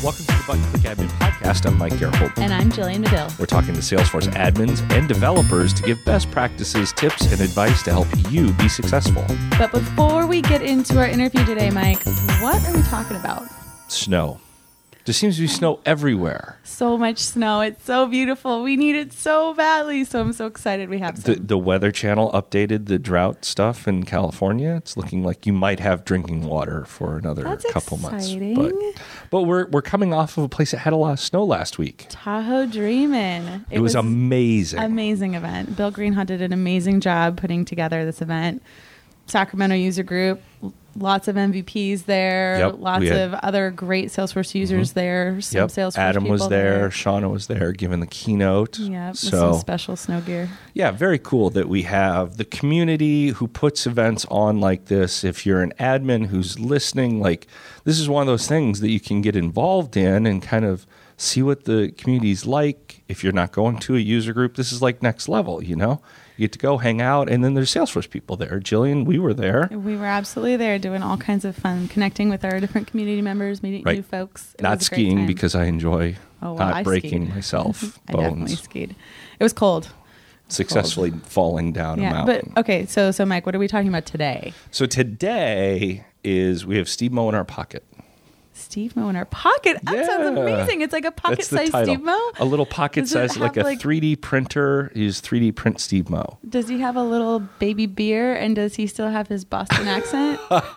Welcome to the Button Click Admin Podcast. I'm Mike Gerhold. And I'm Jillian Medill. We're talking to Salesforce admins and developers to give best practices, tips, and advice to help you be successful. But before we get into our interview today, Mike, what are we talking about? Snow. There seems to be snow everywhere. So much snow. It's so beautiful. We need it so badly. So I'm so excited we have some. The Weather Channel updated the drought stuff in California. It's looking like you might have drinking water for another couple exciting. months. But we're coming off of a place that had a lot of snow last week. Tahoe Dreamin'. It was amazing. Amazing event. Bill Greenhut did an amazing job putting together this event. Sacramento user group, lots of MVPs there, Yep, lots of other great Salesforce users there, some Salesforce Adam people was there, Shauna was there giving the keynote. Yep, so, with some special snow gear. Yeah, very cool that we have the community who puts events on like this. If you're an admin who's listening, like this is one of those things that you can get involved in and kind of see what the community's like. If you're not going to a user group, this is like next level, you know? You get to go hang out, and then there's Salesforce people there. Jillian, we were there. We were absolutely there doing all kinds of fun, connecting with our different community members, meeting new folks. It not was a great skiing time. because I enjoy I breaking skied. myself I bones. definitely skied. It was cold. Successfully falling down a Yeah, mountain. but okay, so Mike, what are we talking about today? So today is we have Steve Mo in our pocket. Steve Mo in our pocket. That sounds amazing. It's like a That's the pocket-sized title. Steve Mo. A little pocket Does it size, like have, a 3D printer. Is 3D print Steve Mo. Does he have a little baby beer, and does he still have his Boston accent?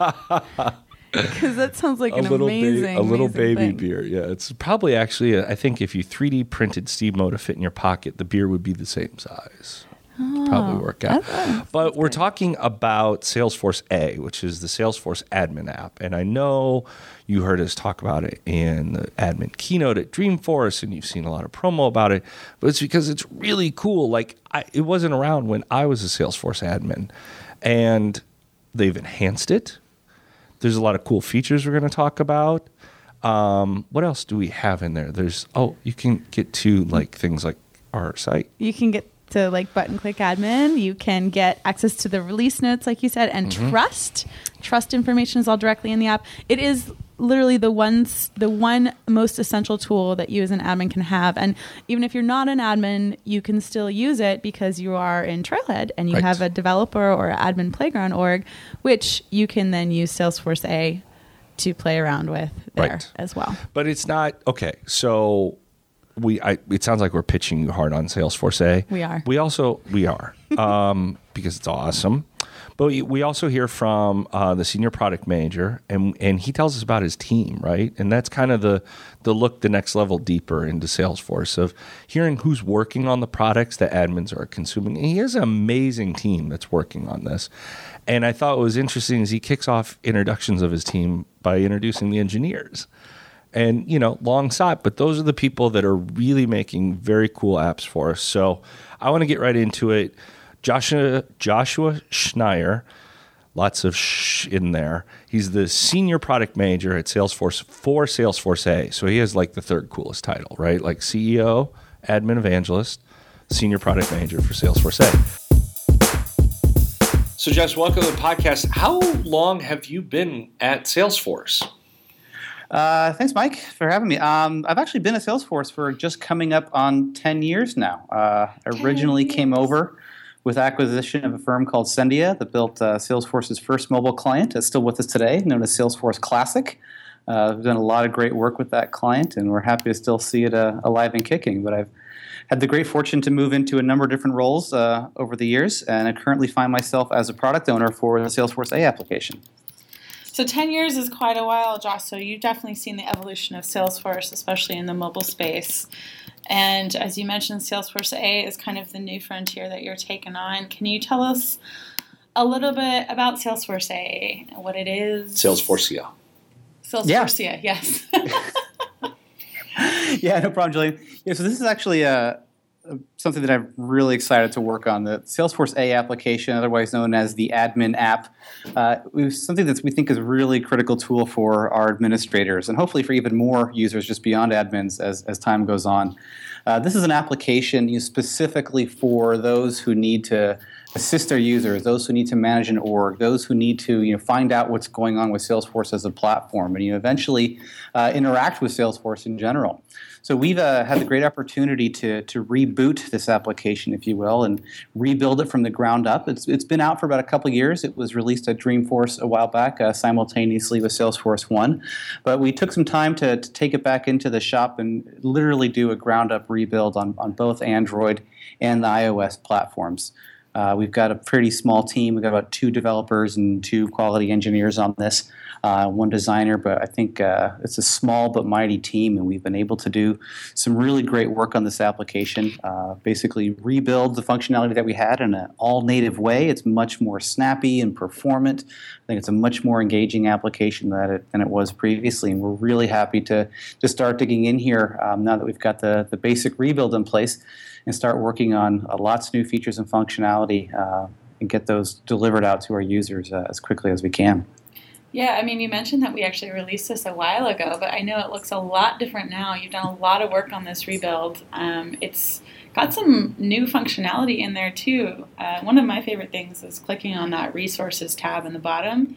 Because that sounds like an amazing, a little amazing baby thing. beer. Yeah, it's probably actually. I think if you 3D printed Steve Mo to fit in your pocket, the beer would be the same size. Probably work out. But we're talking about Salesforce A, which is the Salesforce admin app. And I know you heard us talk about it in the admin keynote at Dreamforce, and you've seen a lot of promo about it. But it's because it's really cool. Like, it wasn't around when I was a Salesforce admin. And they've enhanced it. There's a lot of cool features we're going to talk about. What else do we have in there? You can get to like things like our site. You can get to like button click admin. You can get access to the release notes, like you said, and trust information is all directly in the app. It is literally the one most essential tool that you as an admin can have. And even if you're not an admin, you can still use it because you are in Trailhead and you have a developer or admin playground org, which you can then use Salesforce A to play around with there as well. But it's not okay. So it sounds like we're pitching you hard on Salesforce A. We are. We are because it's awesome. But we also hear from the senior product manager, and he tells us about his team, right? And that's kind of the look the next level deeper into Salesforce of hearing who's working on the products that admins are consuming. And he has an amazing team that's working on this. And I thought what was interesting is he kicks off introductions of his team by introducing the engineers. And, long shot, but those are the people that are really making very cool apps for us. So I want to get right into it. Joshua Schneier, lots of in there. He's the senior product manager at Salesforce for Salesforce A. So he has like the third coolest title, right? Like CEO, admin evangelist, senior product manager for Salesforce A. So Josh, welcome to the podcast. How long have you been at Salesforce? Thanks, Mike, for having me. I've actually been at Salesforce for just coming up on 10 years now. Originally came over with acquisition of a firm called Sendia that built Salesforce's first mobile client. That's still with us today, known as Salesforce Classic. We've done a lot of great work with that client, and we're happy to still see it alive and kicking. But I've had the great fortune to move into a number of different roles over the years, and I currently find myself as a product owner for the Salesforce A application. So 10 years is quite a while, Josh, so you've definitely seen the evolution of Salesforce, especially in the mobile space. And as you mentioned, Salesforce A is kind of the new frontier that you're taking on. Can you tell us a little bit about Salesforce A, what it is? Salesforcea. Salesforcea, yes. Yeah, no problem, Julian. Yeah, so this is actually something that I'm really excited to work on. The Salesforce A application, otherwise known as the admin app, is something that we think is a really critical tool for our administrators and hopefully for even more users just beyond admins as time goes on. This is an application used specifically for those who need to assist their users, those who need to manage an org, those who need to find out what's going on with Salesforce as a platform, and eventually interact with Salesforce in general. So we've had the great opportunity to reboot this application, if you will, and rebuild it from the ground up. It's been out for about a couple of years. It was released at Dreamforce a while back, simultaneously with Salesforce One. But we took some time to take it back into the shop and literally do a ground up rebuild on both Android and the iOS platforms. We've got a pretty small team. We've got about 2 developers and 2 quality engineers on this, 1 designer, but I think it's a small but mighty team, and we've been able to do some really great work on this application, basically rebuild the functionality that we had in an all-native way. It's much more snappy and performant. I think it's a much more engaging application than it was previously, and we're really happy to start digging in here now that we've got the basic rebuild in place and start working on lots of new features and functionality and get those delivered out to our users as quickly as we can. Yeah, I mean, you mentioned that we actually released this a while ago, but I know it looks a lot different now. You've done a lot of work on this rebuild. It's got some new functionality in there, too. One of my favorite things is clicking on that resources tab in the bottom.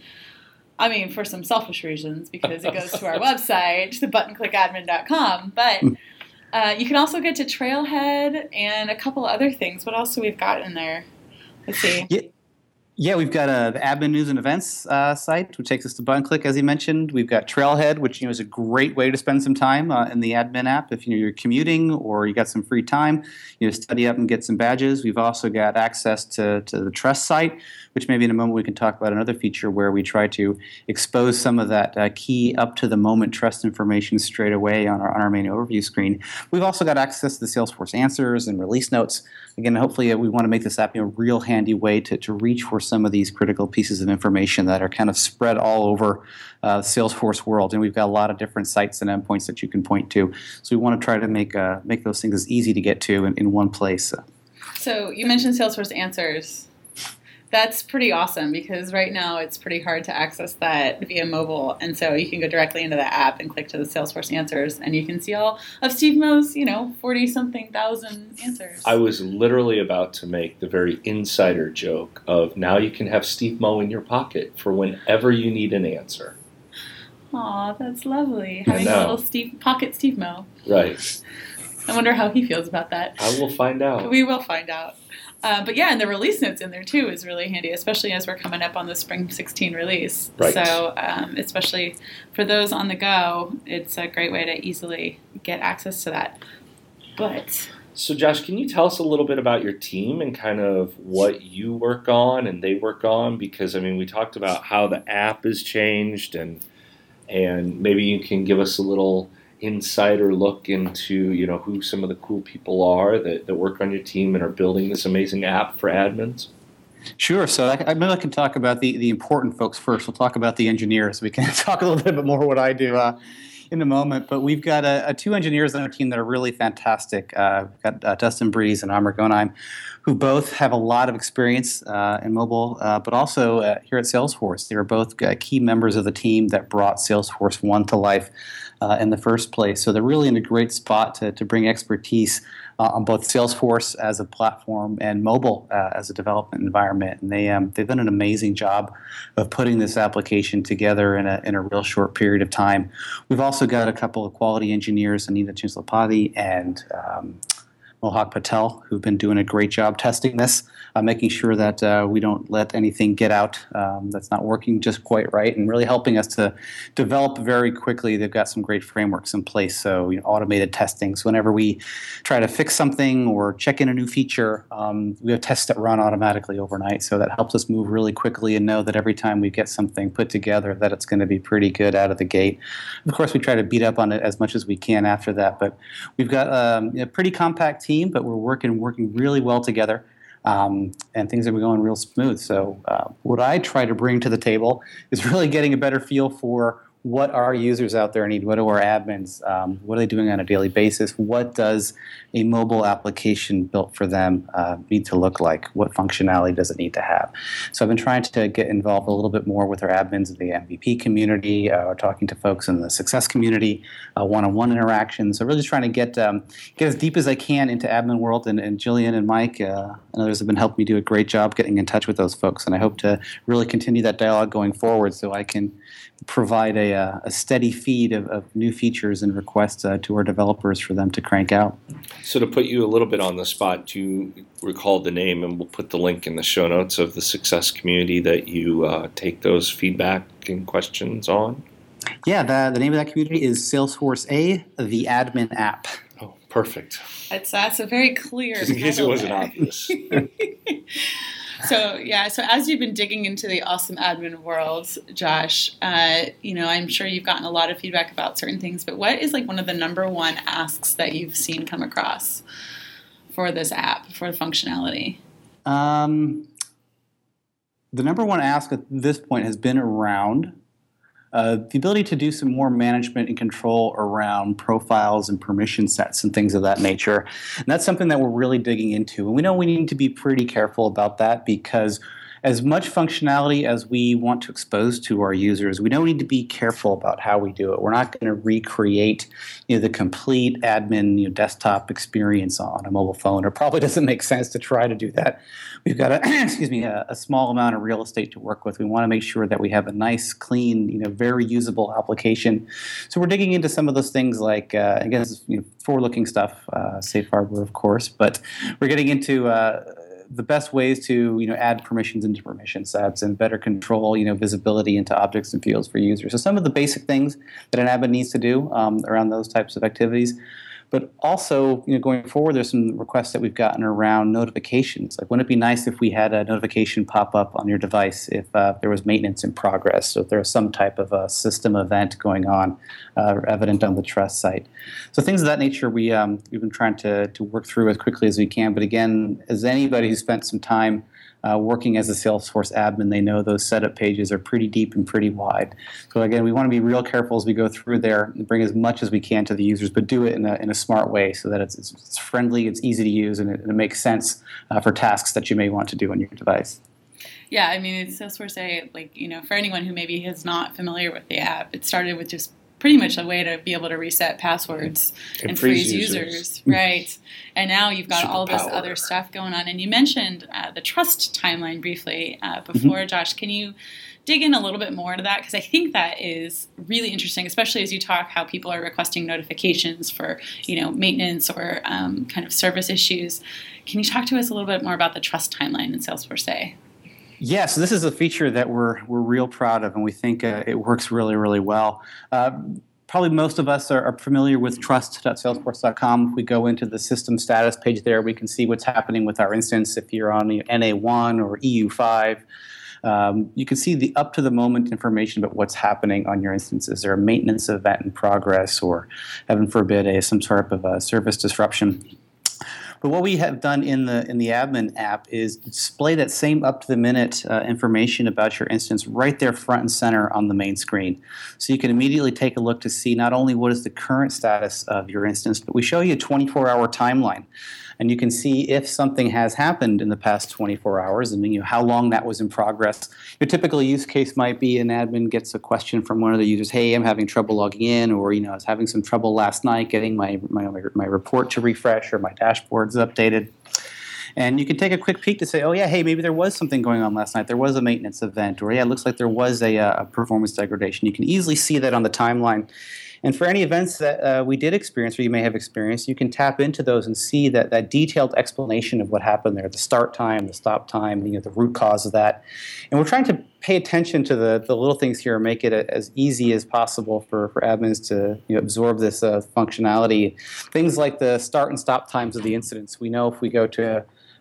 I mean, for some selfish reasons, because it goes to our website, the buttonclickadmin.com, but you can also get to Trailhead and a couple other things. What else do we've got in there? Let's see. Yeah, we've got the admin news and events site, which takes us to ButtonClick, as you mentioned. We've got Trailhead, which is a great way to spend some time in the admin app if you're commuting or you got some free time. Study up and get some badges. We've also got access to the Trust site, which maybe in a moment we can talk about another feature where we try to expose some of that key up-to-the-moment trust information straight away on our main overview screen. We've also got access to the Salesforce answers and release notes. Again, hopefully we want to make this app a real handy way to reach for some of these critical pieces of information that are kind of spread all over the Salesforce world. And we've got a lot of different sites and endpoints that you can point to. So we want to try to make those things as easy to get to in one place. So you mentioned Salesforce Answers. That's pretty awesome because right now it's pretty hard to access that via mobile. And so you can go directly into the app and click to the Salesforce Answers and you can see all of Steve Mo's, 40-something thousand answers. I was literally about to make the very insider joke of now you can have Steve Mo in your pocket for whenever you need an answer. Aw, that's lovely. Having a little pocket Steve Mo. Right. I wonder how he feels about that. I will find out. We will find out. But yeah, and the release notes in there too is really handy, especially as we're coming up on the Spring 16 release. Right. So especially for those on the go, it's a great way to easily get access to that. So Josh, can you tell us a little bit about your team and kind of what you work on and they work on? Because, we talked about how the app has changed and maybe you can give us a little insider look into who some of the cool people are that work on your team and are building this amazing app for admins. Sure. So maybe I can talk about the important folks first. We'll talk about the engineers. We can talk a little bit more what I do in a moment. But we've got 2 engineers on our team that are really fantastic. We've got Dustin Breeze and Amr Gonheim, who both have a lot of experience in mobile, but also here at Salesforce. They are both key members of the team that brought Salesforce One to life in the first place. So they're really in a great spot to bring expertise on both Salesforce as a platform and mobile as a development environment. And they've done an amazing job of putting this application together in a real short period of time. We've also got a couple of quality engineers, Anita Chinslapati and Mohak Patel, who've been doing a great job testing this, making sure that we don't let anything get out that's not working just quite right, and really helping us to develop very quickly. They've got some great frameworks in place, so automated testing. So whenever we try to fix something or check in a new feature, we have tests that run automatically overnight, so that helps us move really quickly and know that every time we get something put together that it's going to be pretty good out of the gate. Of course, we try to beat up on it as much as we can after that, but we've got a pretty compact team, but we're working really well together. And things are going real smooth. So what I try to bring to the table is really getting a better feel for what our users out there need, what do our admins, what are they doing on a daily basis, what does a mobile application built for them need to look like, what functionality does it need to have. So I've been trying to get involved a little bit more with our admins in the MVP community, talking to folks in the success community, one-on-one interactions. So really just trying to get as deep as I can into admin world, and Jillian and Mike and others have been helping me do a great job getting in touch with those folks, and I hope to really continue that dialogue going forward so I can provide a steady feed of new features and requests to our developers for them to crank out. So to put you a little bit on the spot, do you recall the name, and we'll put the link in the show notes of the success community that you take those feedback and questions on? Yeah, the name of that community is Salesforce A, the admin app. Oh, perfect. That's a very clear Just in case it wasn't there. obvious. So as you've been digging into the awesome admin world, Josh, I'm sure you've gotten a lot of feedback about certain things, but what is like one of the number one asks that you've seen come across for this app, for the functionality? The number one ask at this point has been around the ability to do some more management and control around profiles and permission sets and things of that nature. And that's something that we're really digging into. And we know we need to be pretty careful about that, because as much functionality as we want to expose to our users, we know we need to be careful about how we do it. We're not going to recreate the complete admin desktop experience on a mobile phone. It probably doesn't make sense to try to do that. We've got a small amount of real estate to work with. We want to make sure that we have a nice, clean, very usable application. So we're digging into some of those things like, again, this is, forward-looking stuff, safe harbor, of course, but we're getting into the best ways to add permissions into permission sets and better control visibility into objects and fields for users. So some of the basic things that an admin needs to do around those types of activities. But also, going forward, there's some requests that we've gotten around notifications. Like, wouldn't it be nice if we had a notification pop up on your device if there was maintenance in progress, so if there was some type of a system event going on, evident on the Trust site. So things of that nature we've been trying to work through as quickly as we can. But again, as anybody who spent some time working as a Salesforce admin, they know those setup pages are pretty deep and pretty wide. So again, we want to be real careful as we go through there and bring as much as we can to the users, but do it in a smart way so that it's friendly, it's easy to use, and it makes sense for tasks that you may want to do on your device. Yeah, I mean, it's Salesforce A, for anyone who maybe is not familiar with the app, it started with just pretty much a way to be able to reset passwords and freeze users. Right. And now you've got all this other stuff going on. And you mentioned the Trust timeline briefly before, Josh. Can you dig in a little bit more into that? Because I think that is really interesting, especially as you talk how people are requesting notifications for, maintenance or kind of service issues. Can you talk to us a little bit more about the Trust timeline in Salesforce A? Yeah, so this is a feature that we're real proud of, and we think it works really, really well. Probably most of us are familiar with trust.salesforce.com. If we go into the system status page there, we can see what's happening with our instance. If you're on NA1 or EU5, you can see the up-to-the-moment information about what's happening on your instance. Is there a maintenance event in progress, or, heaven forbid, some sort of a service disruption? But what we have done in the admin app is display that same up-to-the-minute information about your instance right there front and center on the main screen. So you can immediately take a look to see not only what is the current status of your instance, but we show you a 24-hour timeline. And you can see if something has happened in the past 24 hours and how long that was in progress. Your typical use case might be an admin gets a question from one of the users, hey, I'm having trouble logging in, or I was having some trouble last night getting my report to refresh, or my dashboard's updated. And you can take a quick peek to say, oh, yeah, hey, maybe there was something going on last night. There was a maintenance event, or, yeah, it looks like there was a performance degradation. You can easily see that on the timeline. And for any events that we did experience or you may have experienced, you can tap into those and see that detailed explanation of what happened there, the start time, the stop time, the root cause of that. And we're trying to pay attention to the little things here and make it as easy as possible for admins to absorb this functionality. Things like the start and stop times of the incidents. We know if we go to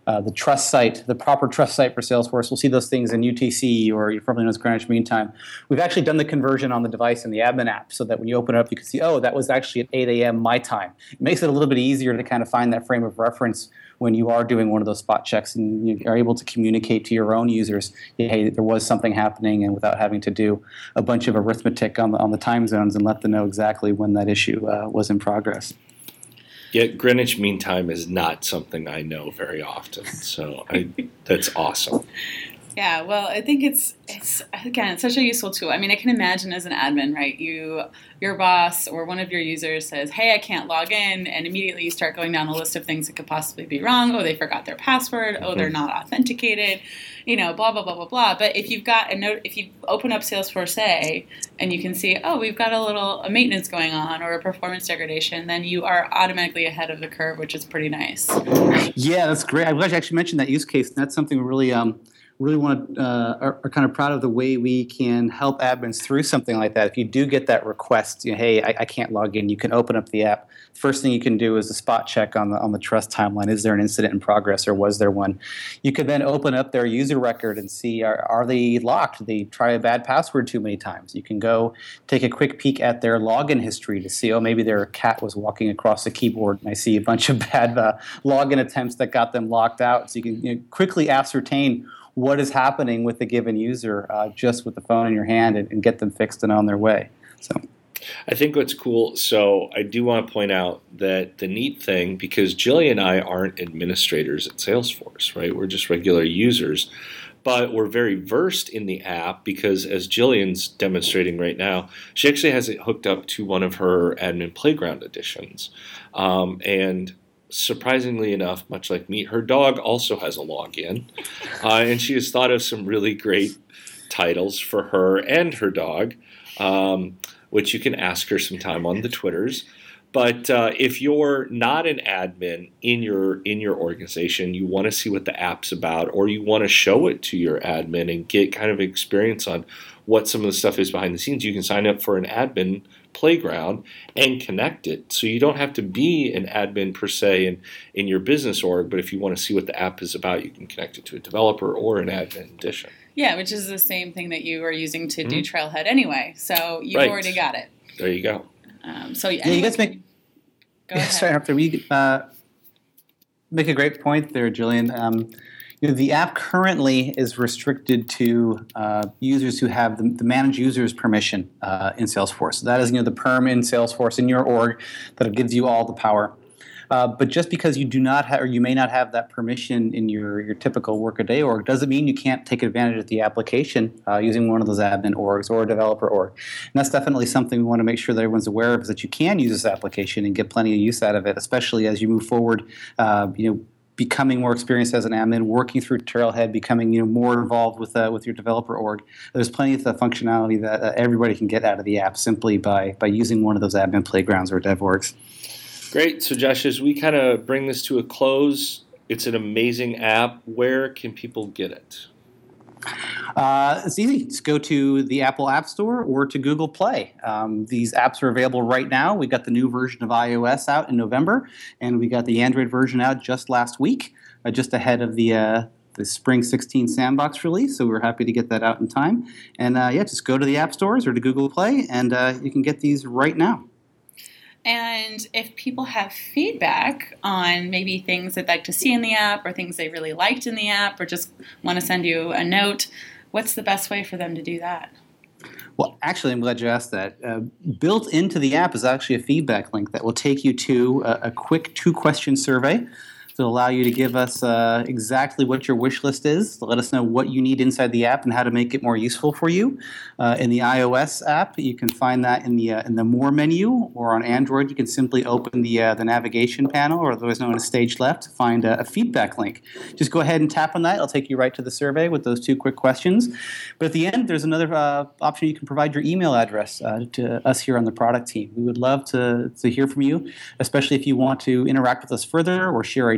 the trust site, the proper trust site for Salesforce. We'll see those things in UTC, or formerly known as Greenwich Mean Time. We've actually done the conversion on the device in the admin app so that when you open it up, you can see, oh, that was actually at 8 a.m. my time. It makes it a little bit easier to kind of find that frame of reference when you are doing one of those spot checks, and you are able to communicate to your own users, hey, there was something happening, and without having to do a bunch of arithmetic on the time zones and let them know exactly when that issue was in progress. Yeah, Greenwich Mean Time is not something I know very often, so that's awesome. Yeah, well, I think it's such a useful tool. I mean, I can imagine as an admin, right? Your boss or one of your users says, "Hey, I can't log in," and immediately you start going down the list of things that could possibly be wrong. Oh, they forgot their password. Oh, they're not authenticated. Blah blah blah blah blah. But if you've got a note, if you open up Salesforce A and you can see, oh, we've got a maintenance going on or a performance degradation, then you are automatically ahead of the curve, which is pretty nice. Yeah, that's great. I'm glad you actually mentioned that use case. That's something we really are kind of proud of the way we can help admins through something like that. If you do get that request, hey, I can't log in, you can open up the app. First thing you can do is a spot check on the trust timeline. Is there an incident in progress, or was there one? You could then open up their user record and see, are they locked? Did they try a bad password too many times? You can go take a quick peek at their login history to see, maybe their cat was walking across the keyboard and I see a bunch of bad login attempts that got them locked out. So you can quickly ascertain what is happening with the given user just with the phone in your hand and get them fixed and on their way. So, I think what's cool, so I do want to point out that the neat thing, because Jillian and I aren't administrators at Salesforce, right? We're just regular users, but we're very versed in the app because, as Jillian's demonstrating right now, she actually has it hooked up to one of her Admin Playground editions. And surprisingly enough, much like me, her dog also has a login, and she has thought of some really great titles for her and her dog, which you can ask her sometime on the Twitters. But if you're not an admin in your organization, you want to see what the app's about, or you want to show it to your admin and get kind of experience on what some of the stuff is behind the scenes, you can sign up for an admin playground and connect it. So you don't have to be an admin per se in your business org, but if you want to see what the app is about, you can connect it to a developer or an admin edition. Yeah, which is the same thing that you are using to do Trailhead anyway. So you've already got it. There you go. You guys make. Sorry, after we make a great point there, Jillian. The app currently is restricted to users who have the manage users permission in Salesforce. So that is the perm in Salesforce in your org that gives you all the power. But just because you do not have, or you may not have that permission in your typical Workaday org, doesn't mean you can't take advantage of the application using one of those admin orgs or a developer org. And that's definitely something we want to make sure that everyone's aware of, is that you can use this application and get plenty of use out of it, especially as you move forward. Becoming more experienced as an admin, working through Trailhead, becoming more involved with your developer org. There's plenty of functionality that everybody can get out of the app simply by using one of those admin playgrounds or dev orgs. Great. So Josh, as we kind of bring this to a close, it's an amazing app. Where can people get it? It's easy. Just go to the Apple App Store or to Google Play. These apps are available right now. We got the new version of iOS out in November, and we got the Android version out just last week, just ahead of the Spring 16 Sandbox release. So we're happy to get that out in time. And just go to the App Stores or to Google Play, and you can get these right now. And if people have feedback on maybe things they'd like to see in the app or things they really liked in the app or just want to send you a note, what's the best way for them to do that? Well, actually, I'm glad you asked that. Built into the app is actually a feedback link that will take you to a quick 2-question survey to allow you to give us exactly what your wish list is, to let us know what you need inside the app and how to make it more useful for you. In the iOS app, you can find that in the More menu, or on Android, you can simply open the navigation panel, or otherwise known as Stage Left, to find a feedback link. Just go ahead and tap on that. It'll take you right to the survey with those 2 quick questions. But at the end, there's another option. You can provide your email address to us here on the product team. We would love to hear from you, especially if you want to interact with us further or share ideas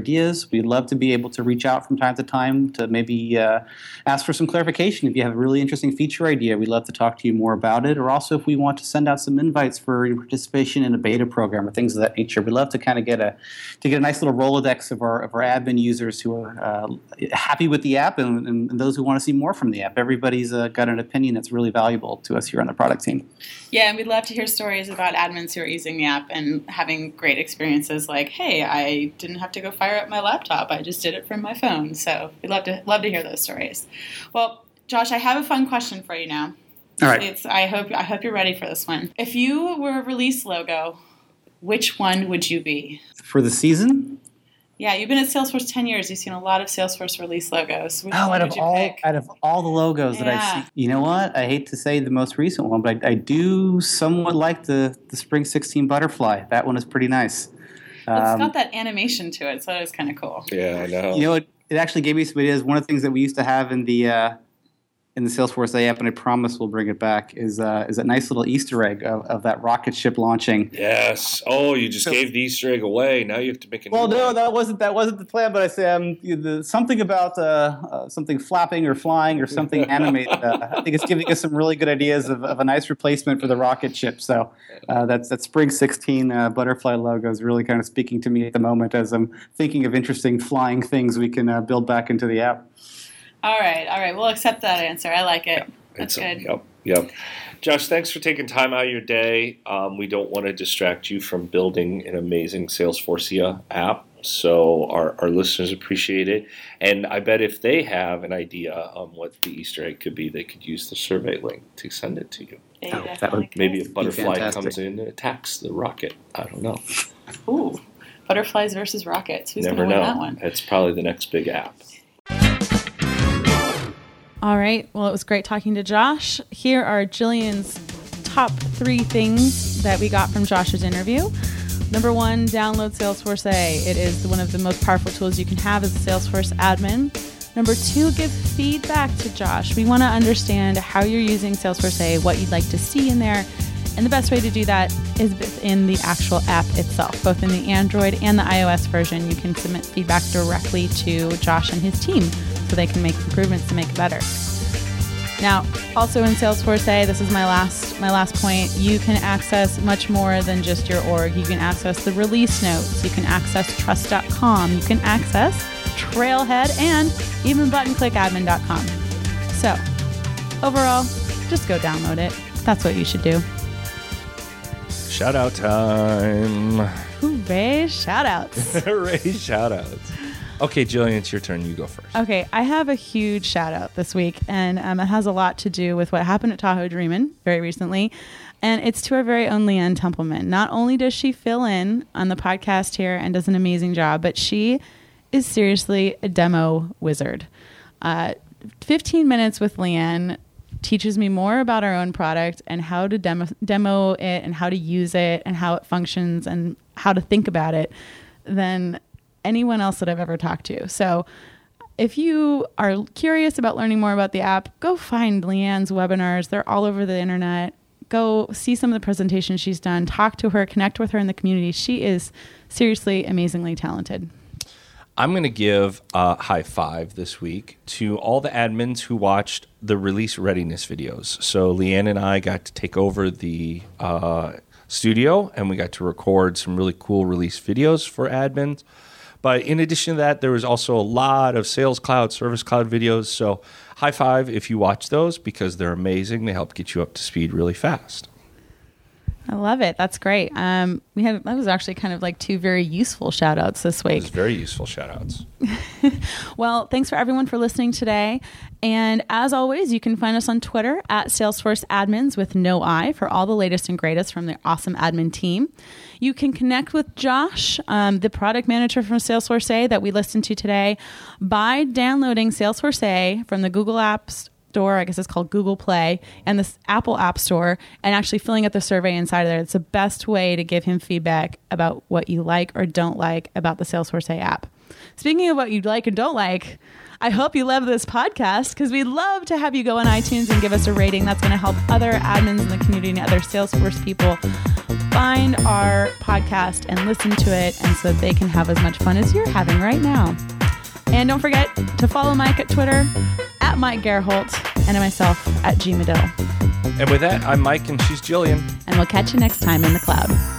ideas. We'd love to be able to reach out from time to time to maybe ask for some clarification. If you have a really interesting feature idea, we'd love to talk to you more about it. Or also if we want to send out some invites for your participation in a beta program or things of that nature. We'd love to kind of get a nice little Rolodex of our admin users who are happy with the app and those who want to see more from the app. Everybody's got an opinion that's really valuable to us here on the product team. Yeah, and we'd love to hear stories about admins who are using the app and having great experiences like, hey, I didn't have to go fire up my laptop. I just did it from my phone. So we'd love to hear those stories. Well, Josh, I have a fun question for you now. All right. I hope you're ready for this one. If you were a release logo, which one would you be? For the season? Yeah, you've been at Salesforce 10 years. You've seen a lot of Salesforce release logos. Which one out would you pick? of all the logos that I've seen, you know what? I hate to say the most recent one, but I do somewhat like the Spring 16 butterfly. That one is pretty nice. It's got that animation to it, so it was kind of cool. Yeah, I know. You know, it actually gave me some ideas. One of the things that we used to have in the Salesforce app, and I promise we'll bring it back, is that nice little Easter egg of that rocket ship launching. Yes. Oh, you just gave the Easter egg away. Now you have to make a new Well, no, one. that wasn't the plan. But I say something about something flapping or flying or something animated. I think it's giving us some really good ideas of a nice replacement for the rocket ship. So that Spring 16 butterfly logo is really kind of speaking to me at the moment as I'm thinking of interesting flying things we can build back into the app. All right. We'll accept that answer. I like it. That's good. Yep. Josh, thanks for taking time out of your day. We don't want to distract you from building an amazing Salesforce app, so our listeners appreciate it. And I bet if they have an idea on what the Easter egg could be, they could use the survey link to send it to you. That would Maybe a butterfly fantastic. comes in and attacks the rocket. I don't know. Ooh, butterflies versus rockets. Who's going to Never win know. that one? It's probably the next big app. All right. Well, it was great talking to Josh. Here are Jillian's top 3 things that we got from Josh's interview. Number 1, download Salesforce A. It is one of the most powerful tools you can have as a Salesforce admin. Number 2, give feedback to Josh. We want to understand how you're using Salesforce A, what you'd like to see in there. And the best way to do that is within the actual app itself. Both in the Android and the iOS version, you can submit feedback directly to Josh and his team so they can make improvements to make it better. Now, also in Salesforce A, this is my last point, you can access much more than just your org. You can access the release notes, you can access trust.com, you can access Trailhead, and even buttonclickadmin.com. So, overall, just go download it. That's what you should do. Shout out time. Hooray, shout outs. Hooray, shout outs. Okay, Jillian, it's your turn. You go first. Okay, I have a huge shout out this week, and it has a lot to do with what happened at Tahoe Dreamin' very recently. And it's to our very own Leanne Templeman. Not only does she fill in on the podcast here and does an amazing job, but she is seriously a demo wizard. 15 minutes with Leanne teaches me more about our own product and how to demo it and how to use it and how it functions and how to think about it than anyone else that I've ever talked to. So if you are curious about learning more about the app, go find Leanne's webinars. They're all over the internet. Go see some of the presentations she's done, talk to her, connect with her in the community. She is seriously amazingly talented. I'm going to give a high five this week to all the admins who watched the release readiness videos. So Leanne and I got to take over the studio, and we got to record some really cool release videos for admins. But in addition to that, there was also a lot of Sales Cloud, Service Cloud videos. So high five if you watch those because they're amazing. They help get you up to speed really fast. I love it. That's great. That was actually kind of like 2 very useful shout outs this week. It was very useful shout outs. Well, thanks for everyone for listening today. And as always, you can find us on Twitter at Salesforce Admins with no I for all the latest and greatest from the awesome admin team. You can connect with Josh, the product manager from Salesforce A that we listened to today, by downloading Salesforce A from the Google Apps Store, I guess it's called Google Play, and the Apple App Store, and actually filling out the survey inside of there. It's the best way to give him feedback about what you like or don't like about the Salesforce A app. Speaking of what you like and don't like, I hope you love this podcast because we'd love to have you go on iTunes and give us a rating. That's going to help other admins in the community and other Salesforce people find our podcast and listen to it, and so that they can have as much fun as you're having right now. And don't forget to follow Mike at Twitter at Mike Gerholt and myself at G Medill. And with that, I'm Mike and she's Jillian. And we'll catch you next time in the cloud.